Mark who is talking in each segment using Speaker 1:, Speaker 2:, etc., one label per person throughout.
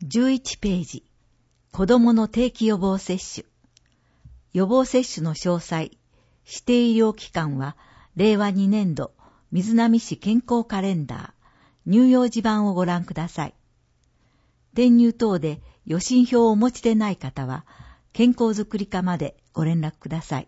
Speaker 1: 11ページ、子どもの定期予防接種。予防接種の詳細、指定医療機関は、令和2年度、瑞浪市健康カレンダー、乳幼児版をご覧ください。転入等で予診票をお持ちでない方は、健康づくり課までご連絡ください。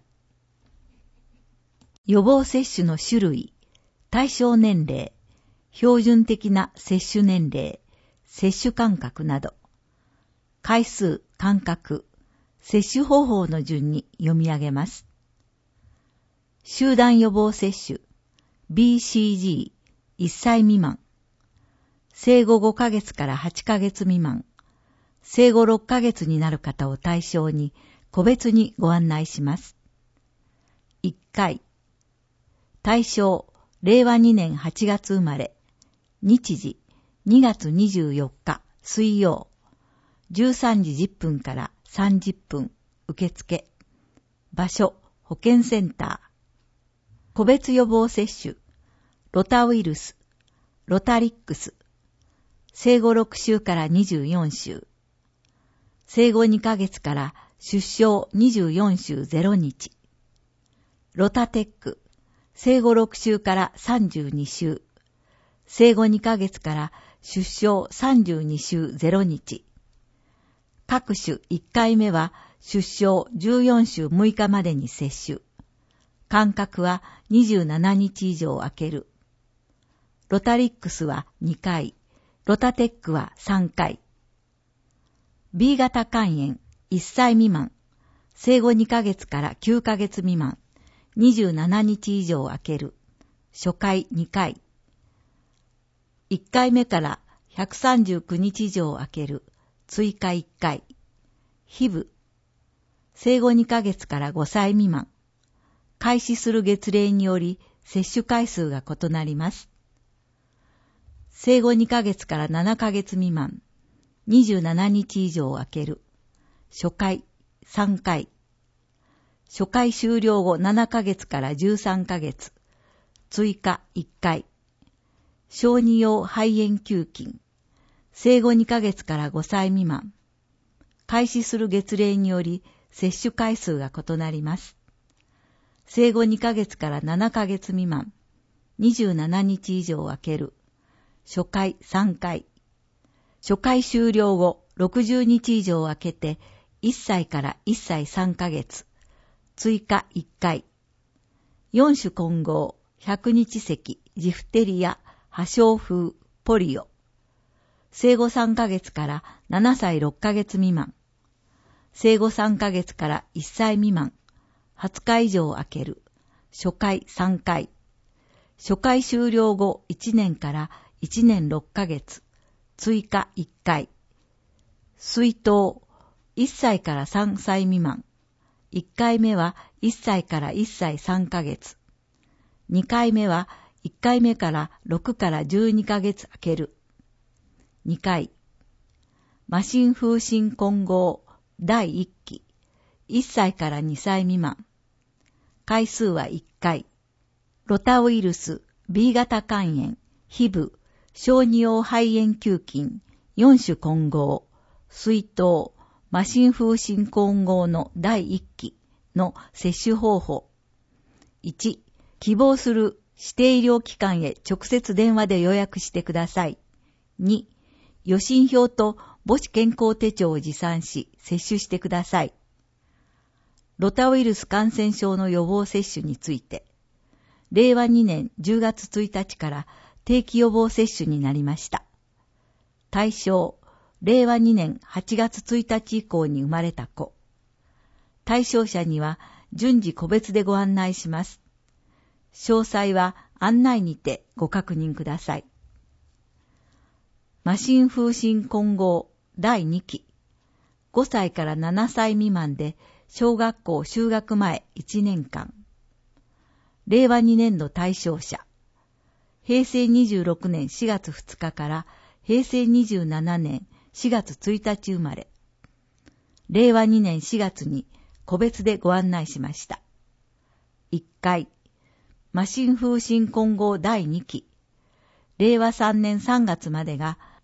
Speaker 1: 予防接種の種類、対象年齢、標準的な接種年齢、接種間隔など、回数、間隔、接種方法の順に読み上げます。集団予防接種、BCG、1歳未満。生後5ヶ月から8ヶ月未満。生後6ヶ月になる方を対象に、個別にご案内します。1回。対象、令和2年8月生まれ。日時、2月24日、水曜。13時10分から30分、受付。場所、保健センター。個別予防接種、ロタウイルス、ロタリックス。生後6週から24週。生後2ヶ月から出生24週0日。ロタテック。生後6週から32週。生後2ヶ月から出生32週0日。各種1回目は出生14週6日までに接種。間隔は27日以上空ける。ロタリックスは2回。ロタテックは3回。B 型肝炎1歳未満。生後2ヶ月から9ヶ月未満。27日以上空ける。初回2回。1回目から139日以上空ける。追加1回。HIV。生後2ヶ月から5歳未満。開始する月齢により接種回数が異なります。生後2ヶ月から7ヶ月未満。27日以上空ける。初回3回。初回終了後7ヶ月から13ヶ月。追加1回。小児用肺炎球菌。生後2ヶ月から5歳未満。開始する月齢により接種回数が異なります。生後2ヶ月から7ヶ月未満。27日以上空ける。初回3回。初回終了後60日以上空けて1歳から1歳3ヶ月。追加1回。4種混合、100日咳、ジフテリア、破傷風、ポリオ。生後3ヶ月から7歳6ヶ月未満。生後3ヶ月から1歳未満。20日以上空ける。初回3回。初回終了後1年から1年6ヶ月。追加1回。水筒、1歳から3歳未満。1回目は1歳から1歳3ヶ月。2回目は1回目から6から12ヶ月空ける。2回。麻疹風疹混合第1期。1歳から2歳未満。回数は1回。ロタウイルス、B 型肝炎、HIV、小児用肺炎球菌、4種混合、水筒、麻疹風疹混合の第1期の接種方法。1、希望する指定医療機関へ直接電話で予約してください。2、予診票と母子健康手帳を持参し接種してください。ロタウイルス感染症の予防接種について、令和2年10月1日から定期予防接種になりました。対象、令和2年8月1日以降に生まれた子。対象者には順次個別でご案内します。詳細は案内にてご確認ください。麻疹風疹混合第2期。5歳から7歳未満で小学校就学前1年間。令和2年度対象者。平成26年4月2日から平成27年4月1日生まれ。令和2年4月に個別でご案内しました。1回。麻疹風疹混合第2期。令和3年3月までが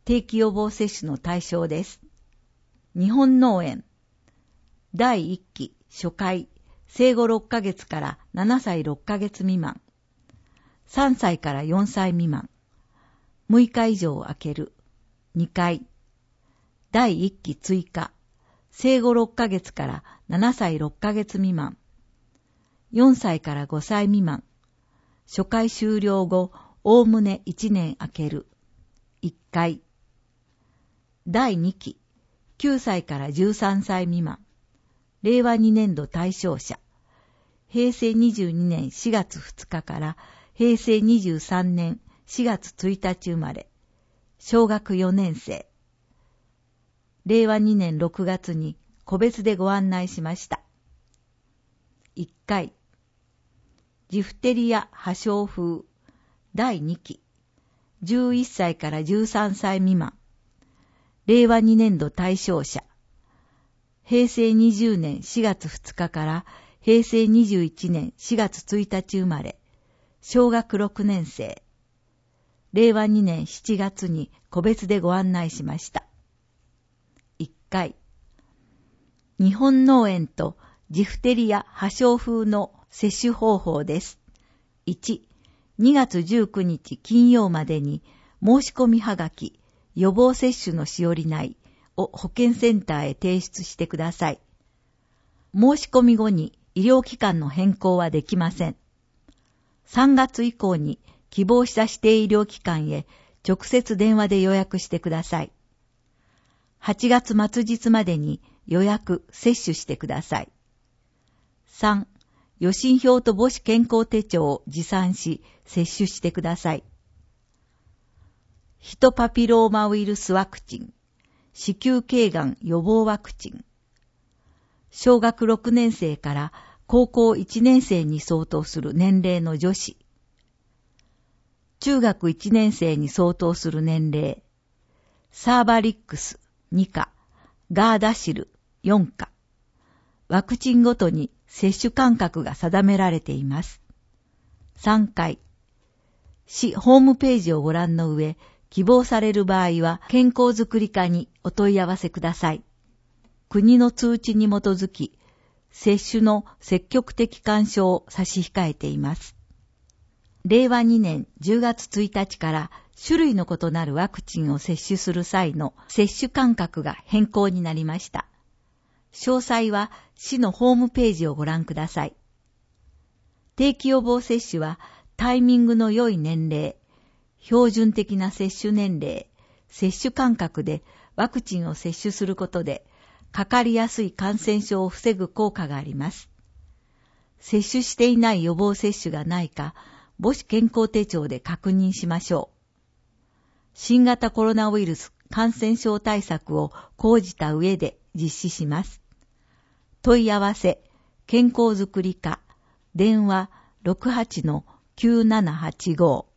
Speaker 1: 定期予防接種の対象です。日本脳炎。第1期初回、生後6ヶ月から7歳6ヶ月未満。3歳から4歳未満。6日以上空ける。2回。第1期追加。生後6ヶ月から7歳6ヶ月未満。4歳から5歳未満。初回終了後、おおむね1年空ける。1回。第2期。9歳から13歳未満。令和2年度対象者。平成22年4月2日から平成23年4月1日生まれ。小学4年生。令和2年6月に個別でご案内しました。1回。ジフテリア破傷風。第2期。11歳から13歳未満。令和2年度対象者。平成20年4月2日から平成21年4月1日生まれ。小学6年生。令和2年7月に個別でご案内しました。1回。日本脳炎とジフテリア破傷風の接種方法です。1、2月19日金曜までに申し込みはがき、予防接種のしおりないを保健センターへ提出してください。申し込み後に医療機関の変更はできません。3月以降に希望した指定医療機関へ直接電話で予約してください。8月末日までに予約・接種してください。3、予診票と母子健康手帳を持参し、接種してください。ヒトパピローマウイルスワクチン、子宮頸がん予防ワクチン。小学6年生から高校1年生に相当する年齢の女子。中学1年生に相当する年齢。サーバリックス2価、ガーダシル4価。ワクチンごとに接種間隔が定められています。3回。市ホームページをご覧の上、希望される場合は健康づくり課にお問い合わせください。国の通知に基づき、接種の積極的勧奨を差し控えています。令和2年10月1日から種類の異なるワクチンを接種する際の接種間隔が変更になりました。詳細は市のホームページをご覧ください。定期予防接種はタイミングの良い年齢、標準的な接種年齢、接種間隔でワクチンを接種することで、かかりやすい感染症を防ぐ効果があります。接種していない予防接種がないか、母子健康手帳で確認しましょう。新型コロナウイルス感染症対策を講じた上で実施します。問い合わせ、健康づくり課、電話 68-9785